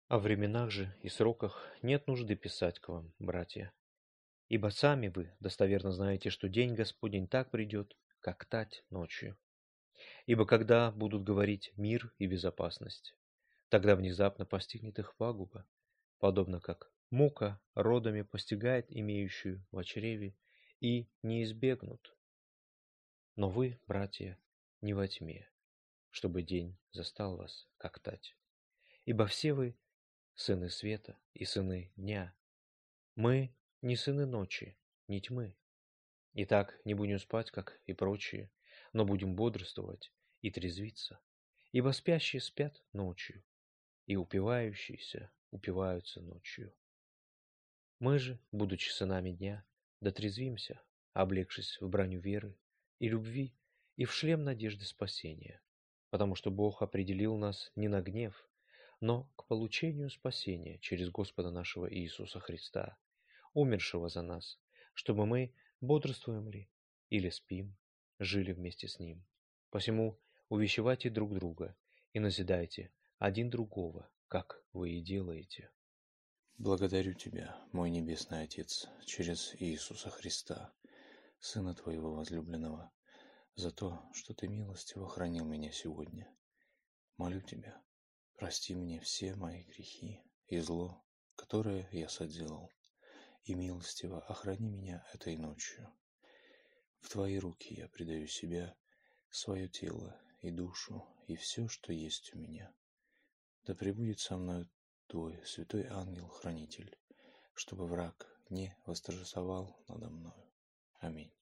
О временах же и сроках нет нужды писать к вам, братья. Ибо сами вы достоверно знаете, что день Господень так придет, как тать ночью. Ибо когда будут говорить мир и безопасность, тогда внезапно постигнет их пагуба, подобно как мука родами постигает имеющую в чреве, и не избегнут. Но вы, братья, не во тьме, чтобы день застал вас, как тать. Ибо все вы сыны света и сыны дня. Мы не сыны ночи, не тьмы. Итак, не будем спать, как и прочие, но будем бодрствовать и трезвиться. Ибо спящие спят ночью, и упивающиеся упиваются ночью. Мы же, будучи сынами дня, дотрезвимся, облегшись в броню веры и любви и в шлем надежды спасения, потому что Бог определил нас не на гнев, но к получению спасения через Господа нашего Иисуса Христа, умершего за нас, чтобы мы, бодрствуем ли или спим, жили вместе с Ним. Посему увещевайте друг друга и назидайте один другого, как вы и делаете. Благодарю Тебя, мой Небесный Отец, через Иисуса Христа, Сына Твоего возлюбленного, за то, что Ты милостиво хранил меня сегодня. Молю Тебя, прости мне все мои грехи и зло, которое я соделал, и милостиво охрани меня этой ночью. В Твои руки я предаю себя, свое тело и душу, и все, что есть у меня. Да пребудет со мной Твой святой ангел-хранитель, чтобы враг не восторжествовал надо мною. Аминь.